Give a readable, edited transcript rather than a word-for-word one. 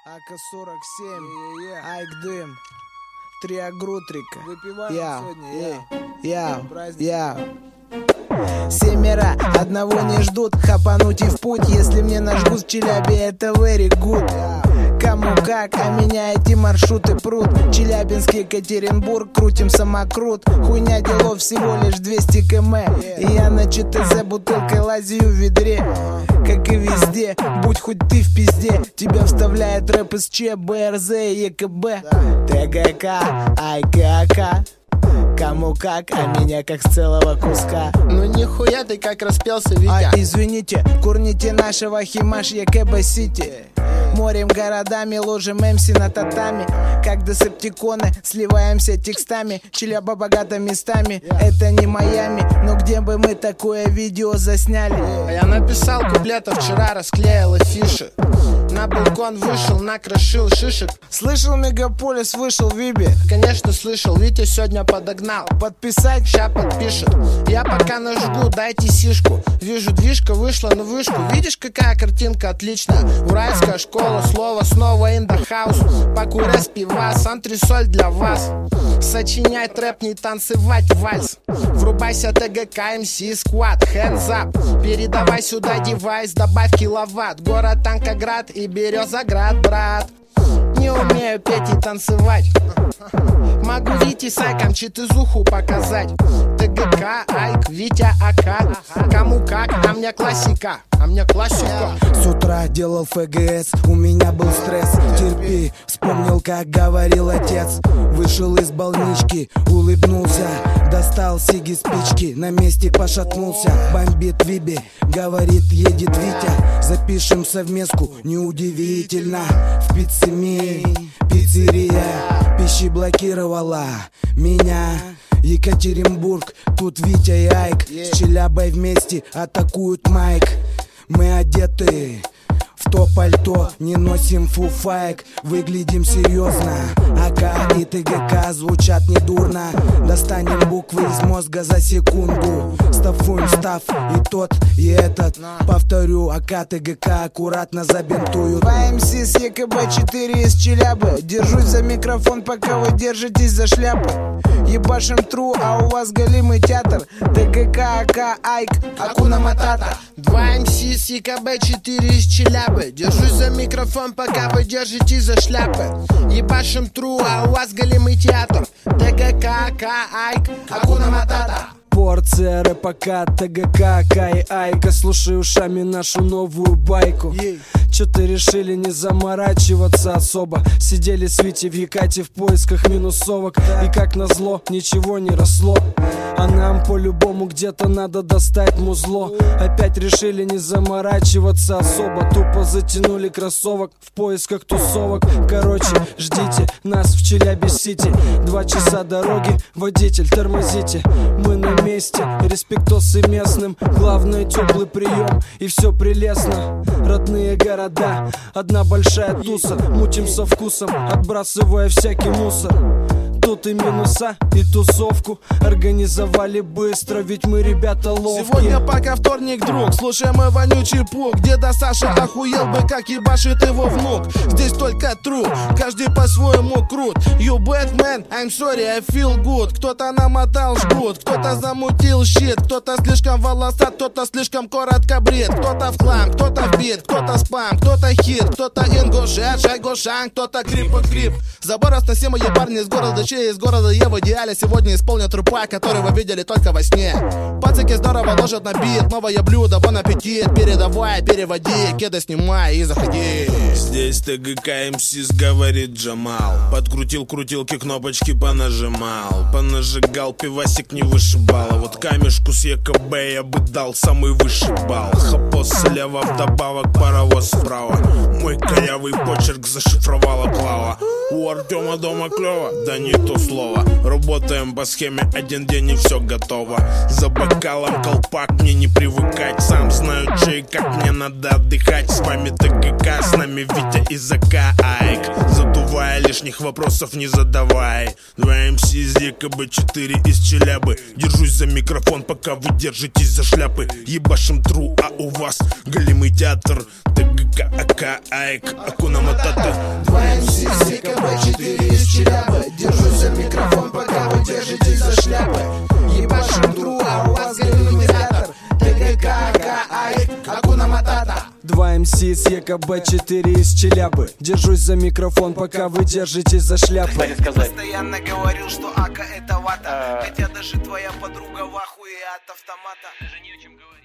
АК-47, Айк Дым, 3 Агрутрика. Выпиваем сегодня, Я. Семеро одного не ждут, хапануть и в путь. Если мне нажгут в Челябе, это very good. Кому как, а меня эти маршруты прут. Челябинск, Екатеринбург, крутим самокрут. Хуйня делов всего лишь 200 км. И я на ЧТЗ бутылкой лазию в ведре. Как и везде, будь хоть ты в пизде. Тебя вставляет рэп из ЧЕ, БРЗ и ЕКБ. ТГК, АК. Кому как, а меня как с целого куска. Ну нихуя ты как распелся, Витя. Извините, курните нашего Химаш ЕКБ Сити. Морем городами, ложим МС на татами. Как десептиконы, сливаемся текстами. Челяба богата местами, это не Майами. Но где бы мы такое видео засняли? А я написал куплета вчера, расклеил афиши. На балкон вышел, накрошил шишек. Слышал, Мегаполис вышел в Вибе? Конечно слышал, Витя сегодня подогнал. Подписать? Ща подпишет. Я пока нажгу, дайте сишку. Вижу, движка вышла на вышку. Видишь, какая картинка отличная. Уральская школа, слово снова in the house. Покурясь пивас, антресоль для вас. Сочиняй трэп, не танцевать вальс. Врубайся ТГК, МС, сквад, hands up. Передавай сюда девайс, добавь киловатт. Город Танкоград и Березоград, брат. Не умею петь и танцевать. Могу Вите с Айком читызуху показать. ТГК, Айк, Витя, АК. Кому как, а мне классика. С утра делал ФГС, у меня был стресс. Терпи, вспомнил, как говорил отец. Вышел из больнички, улыбнулся. Достал сиги, спички, на месте пошатнулся. Бомбит Виби, говорит, едет Витя. Запишем совместку, неудивительно. В пиццемии, пиццерия, пищи блокировала меня. Екатеринбург, тут Витя и Айк. С Челябой вместе атакуют майк. Мы одеты в то пальто, не носим фуфайк, выглядим серьезно. АК и ТГК звучат недурно. Достанем буквы из мозга за секунду. Стафуем став и тот, и этот. Повторю, АК, ТГК аккуратно забинтуют. 2 МС с ЕКБ-4 из Челябы. Держусь за микрофон, пока вы держитесь за шляпы. Ебашим тру, а у вас голимый театр. ТГК, АК, Айк, Акуна Матата. 2 МС с ЕКБ-4 из Челябы. Держусь за микрофон, пока вы держитесь за шляпы. Ебашим тру, а у вас голимый театр. ТГК, АК, Айк, Акуна Матата. Порция рэпака, ТГК, Кай, Айка. Слушай ушами нашу новую байку. Чё-то решили не заморачиваться особо. Сидели с Витей в Екате в поисках минусовок. И как назло, ничего не росло. А нам по-любому где-то надо достать музло. Опять решили не заморачиваться особо. Тупо затянули кроссовок в поисках тусовок. Короче, ждите нас в Челябе-Сити. 2 часа дороги, водитель, тормозите. Мы на месте, респектосы местным. Главное, теплый прием, и все прелестно. Родные города, одна большая туса. Мутим со вкусом, отбрасывая всякий мусор. Тут и минуса, и тусовку организовали быстро, ведь мы ребята ловкие. Сегодня пока вторник, друг, слушай мой вонючий пук. Деда Саша охуел бы, как ебашит его внук. Здесь только true, каждый по-своему крут. You bad man, I'm sorry, I feel good. Кто-то намотал жгут, кто-то замутил щит. Кто-то слишком волосат, кто-то слишком коротко брит. Кто-то в хлам, кто-то в бит, кто-то спам, кто-то хит. Кто-то ингушет, шайгошан, кто-то крип-крип. Забор сносимые парни из города, из города я в идеале сегодня исполнят трупа, который вы видели только во сне. Пацаки здорово ложат на бит, новое блюдо, бон аппетит. Передавай, переводи, кеды снимай и заходи. Здесь ТГК МС говорит Джамал. Подкрутил крутилки, кнопочки понажимал. Понажигал, пивасик не вышибал. А вот камешку с ЕКБ я бы дал самый высший балл. Хапос слева, вдобавок паровоз справа. Мой корявый почерк зашифровала Клава. У Артема дома клево, да не то слово. Работаем по схеме, один день и все готово. За бокалом колпак, мне не привыкать. Сам знаю, че и как мне надо отдыхать. С вами ТГК, с нами Витя и ЗК Айк. Задувая, лишних вопросов не задавай. 2 МС из ЕКБ-4 из Челябы. Держусь за микрофон, пока вы держитесь за шляпы. Ебашим тру, а у вас голимый театр. ТГК ТГК, АК, АЭК, Акуна Матата. 2 МС, ЕКБ, 4 из Челябы. Держусь за микрофон, пока вы держитесь за шляпы. Ебашим тру, а у вас галлюминатор. ТГК, АК, АЭК, Акуна Матата. 2 МС с ЕКБ, 4 из Челябы. Держусь за микрофон, пока вы держитесь за шляпы. Постоянно говорил, что Ака это вата. Хотя даже твоя подруга в ахуе от автомата. Даже не о чем говорить.